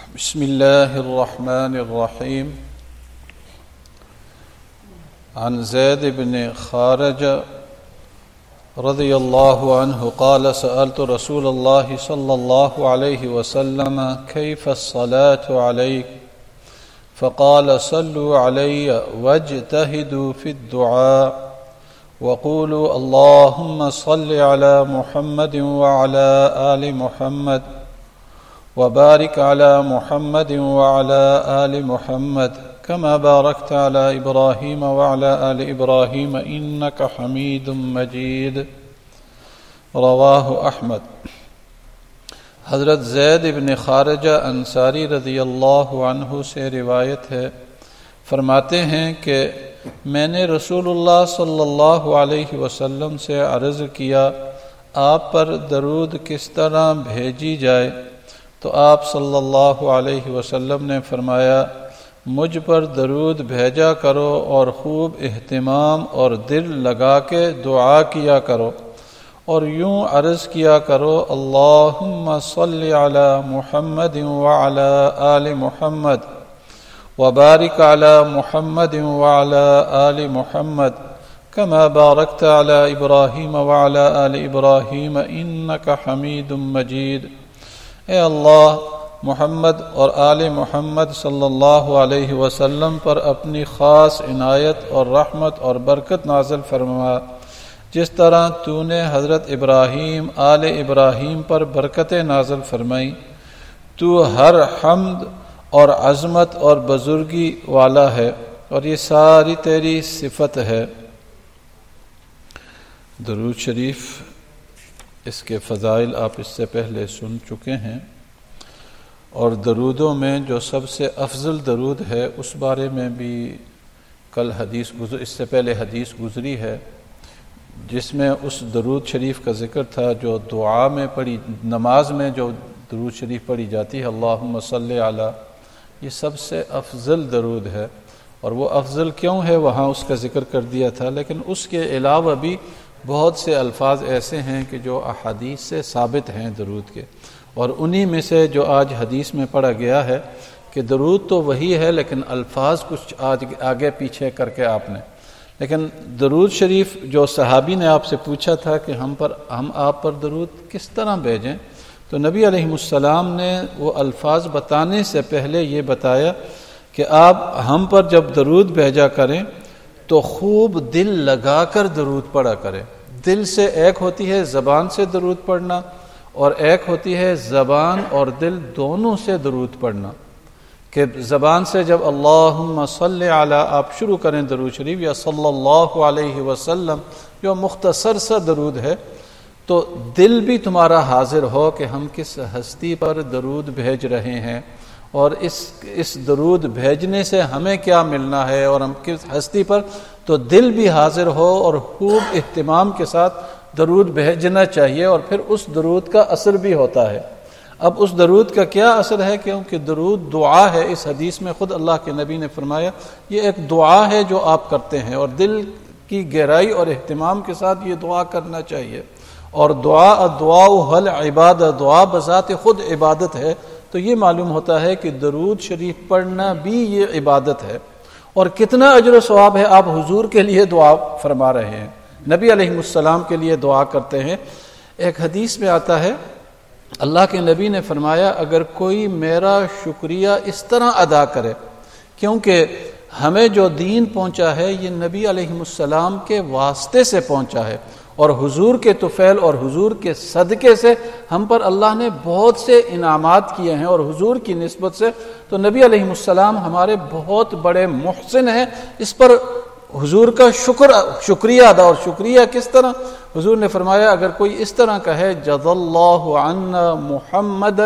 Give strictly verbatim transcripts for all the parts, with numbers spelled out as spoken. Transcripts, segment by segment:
بسم الله الرحمن الرحيم. عن زيد بن خارجة رضي الله عنه قال سألت رسول الله صلى الله عليه وسلم كيف الصلاة عليك فقال صلوا علي واجتهدوا في الدعاء وقولوا اللهم صل على محمد وعلى آل محمد وبارك على محمد وعلى آل محمد كما باركت على إبراهيم وعلى آل إبراهيم إنك حميد مجيد. رواه احمد. حضرت زید بن خارجہ انصاری رضی اللہ عنہ سے روایت ہے، فرماتے ہیں کہ میں نے رسول اللہ صلی اللہ علیہ وسلم سے عرض کیا آپ پر درود کس طرح بھیجی جائے، تو آپ صلی اللہ علیہ وسلم نے فرمایا مجھ پر درود بھیجا کرو اور خوب اہتمام اور دل لگا کے دعا کیا کرو اور یوں عرض کیا کرو اللہم صلی علی محمد وعلی آل محمد وبارک علی محمد وعلی آل محمد کما بارکت علی ابراہیم وعلی آل ابراہیم انک حمید مجید. اے اللہ، محمد اور آل محمد صلی اللہ علیہ وسلم پر اپنی خاص عنایت اور رحمت اور برکت نازل فرما، جس طرح تو نے حضرت ابراہیم آل ابراہیم پر برکتیں نازل فرمائی. تو ہر حمد اور عظمت اور بزرگی والا ہے اور یہ ساری تیری صفت ہے. درود شریف، اس کے فضائل آپ اس سے پہلے سن چکے ہیں، اور درودوں میں جو سب سے افضل درود ہے اس بارے میں بھی کل حدیث گزر اس سے پہلے حدیث گزری ہے، جس میں اس درود شریف کا ذکر تھا جو دعا میں پڑھی، نماز میں جو درود شریف پڑھی جاتی ہے اللہم صلی علی، یہ سب سے افضل درود ہے. اور وہ افضل کیوں ہے وہاں اس کا ذکر کر دیا تھا، لیکن اس کے علاوہ بھی بہت سے الفاظ ایسے ہیں کہ جو احادیث سے ثابت ہیں درود کے، اور انہی میں سے جو آج حدیث میں پڑھا گیا ہے کہ درود تو وہی ہے لیکن الفاظ کچھ آج آگے پیچھے کر کے آپ نے. لیکن درود شریف جو صحابی نے آپ سے پوچھا تھا کہ ہم پر ہم آپ پر درود کس طرح بھیجیں، تو نبی علیہ السلام نے وہ الفاظ بتانے سے پہلے یہ بتایا کہ آپ ہم پر جب درود بھیجا کریں تو خوب دل لگا کر درود پڑھا کریں. دل سے ایک ہوتی ہے زبان سے درود پڑھنا، اور ایک ہوتی ہے زبان اور دل دونوں سے درود پڑھنا. کہ زبان سے جب اللہم صلی علی آپ شروع کریں درود شریف یا صلی اللہ علیہ وسلم جو مختصر سا درود ہے، تو دل بھی تمہارا حاضر ہو کہ ہم کس ہستی پر درود بھیج رہے ہیں اور اس اس درود بھیجنے سے ہمیں کیا ملنا ہے اور ہم کس ہستی پر، تو دل بھی حاضر ہو اور خوب اہتمام کے ساتھ درود بھیجنا چاہیے، اور پھر اس درود کا اثر بھی ہوتا ہے. اب اس درود کا کیا اثر ہے؟ کیونکہ درود دعا ہے. اس حدیث میں خود اللہ کے نبی نے فرمایا یہ ایک دعا ہے جو آپ کرتے ہیں، اور دل کی گہرائی اور اہتمام کے ساتھ یہ دعا کرنا چاہیے. اور دعا دعا حل عبادت، دعا بذات خود عبادت ہے. تو یہ معلوم ہوتا ہے کہ درود شریف پڑھنا بھی یہ عبادت ہے. اور کتنا اجر و ثواب ہے، آپ حضور کے لیے دعا فرما رہے ہیں، نبی علیہ السلام کے لیے دعا کرتے ہیں. ایک حدیث میں آتا ہے اللہ کے نبی نے فرمایا اگر کوئی میرا شکریہ اس طرح ادا کرے، کیونکہ ہمیں جو دین پہنچا ہے یہ نبی علیہ السلام کے واسطے سے پہنچا ہے، اور حضور کے طفیل اور حضور کے صدقے سے ہم پر اللہ نے بہت سے انعامات کیے ہیں، اور حضور کی نسبت سے تو نبی علیہ السلام ہمارے بہت بڑے محسن ہیں. اس پر حضور کا شکر شکریہ ادا، اور شکریہ کس طرح؟ حضور نے فرمایا اگر کوئی اس طرح کہے جزا اللہ عنا محمدا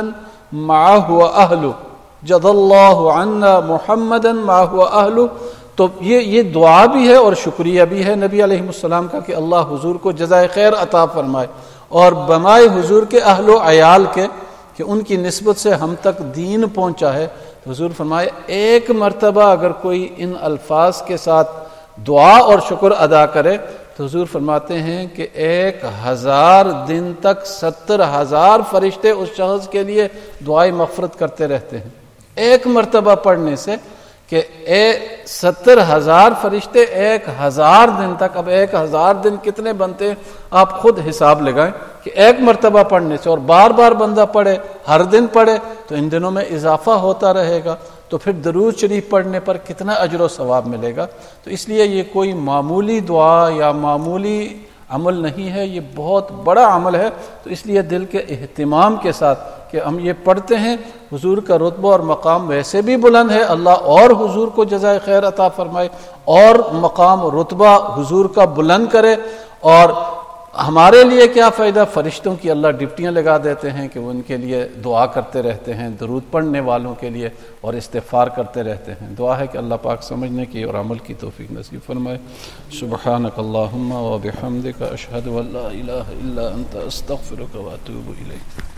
معه واهله، جزا اللہ عنا محمدا معه واهله، تو یہ یہ دعا بھی ہے اور شکریہ بھی ہے نبی علیہ السلام کا کہ اللہ حضور کو جزائے خیر عطا فرمائے، اور بمائے حضور کے اہل و عیال کے کہ ان کی نسبت سے ہم تک دین پہنچا ہے. حضور فرمائے ایک مرتبہ اگر کوئی ان الفاظ کے ساتھ دعا اور شکر ادا کرے تو حضور فرماتے ہیں کہ ایک ہزار دن تک ستر ہزار فرشتے اس شخص کے لیے دعائے مغفرت کرتے رہتے ہیں. ایک مرتبہ پڑھنے سے کہ اے ستر ہزار فرشتے ایک ہزار دن تک، اب ایک ہزار دن کتنے بنتے ہیں آپ خود حساب لگائیں کہ ایک مرتبہ پڑھنے سے، اور بار بار بندہ پڑھے، ہر دن پڑھے تو ان دنوں میں اضافہ ہوتا رہے گا، تو پھر درود شریف پڑھنے پر کتنا اجر و ثواب ملے گا۔ تو اس لیے یہ کوئی معمولی دعا یا معمولی عمل نہیں ہے، یہ بہت بڑا عمل ہے۔ تو اس لیے دل کے اہتمام کے ساتھ کہ ہم یہ پڑھتے ہیں، حضور کا رتبہ اور مقام ویسے بھی بلند ہے، اللہ اور حضور کو جزائے خیر عطا فرمائے اور مقام رتبہ حضور کا بلند کرے۔ اور ہمارے لیے کیا فائدہ، فرشتوں کی اللہ ڈپٹیاں لگا دیتے ہیں کہ وہ ان کے لیے دعا کرتے رہتے ہیں، درود پڑھنے والوں کے لیے، اور استغفار کرتے رہتے ہیں۔ دعا ہے کہ اللہ پاک سمجھنے کی اور عمل کی توفیق نصیب فرمائے۔ سبحانک اللہم و بحمدک، اشہد ان لا الہ الا انت، استغفرک و اتوب الیک۔